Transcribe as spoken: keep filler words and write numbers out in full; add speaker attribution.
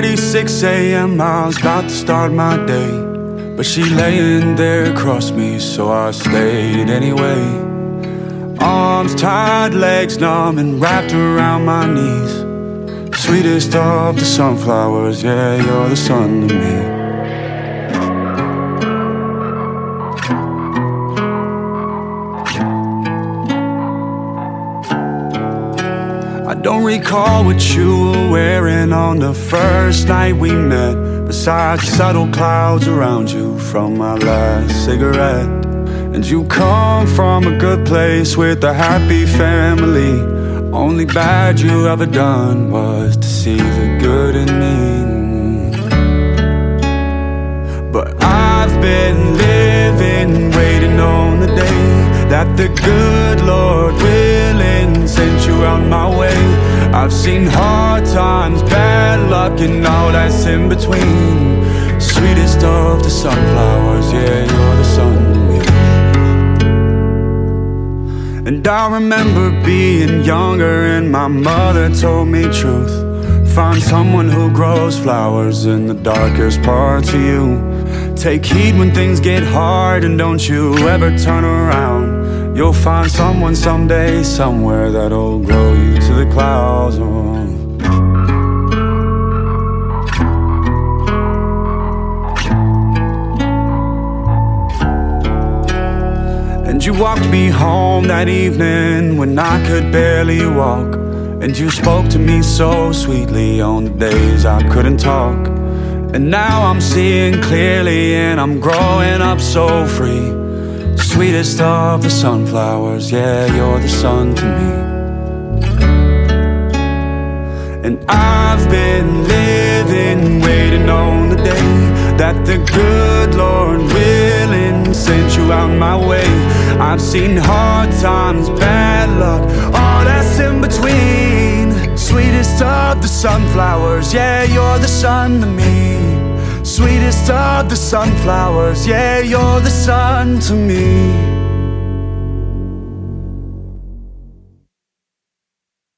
Speaker 1: thirty-six a m I was about to start my day, but she laying there across me, so I stayed anyway. Arms tied, legs numb and wrapped around my knees. Sweetest of the sunflowers, yeah, you're the sun to me. I don't recall what you were wearing on the first night we met, besides subtle clouds around you from my last cigarette. And you come from a good place with a happy family. Only bad you ever done was to see the good in me. But I've been living, waiting on the day that the good Lord willing sent you out my way. I've seen hard times, bad luck, and all that's in between. Sweetest of the sunflowers, yeah, you're the sun to me. And I remember being younger and my mother told me truth. Find someone who grows flowers in the darkest parts of you. Take heed when things get hard and don't you ever turn around. You'll find someone someday, somewhere that'll grow you to the clouds. Oh. And you walked me home that evening when I could barely walk. And you spoke to me so sweetly on the days I couldn't talk. And now I'm seeing clearly and I'm growing up so free. Sweetest of the sunflowers, yeah, you're the sun to me. And I've been living, waiting on the day that the good Lord willing sent you out my way. I've seen hard times, bad luck, all that's in between. Sweetest of the sunflowers, yeah, you're the sun to me. Sweetest of the sunflowers, yeah, you're the sun to me.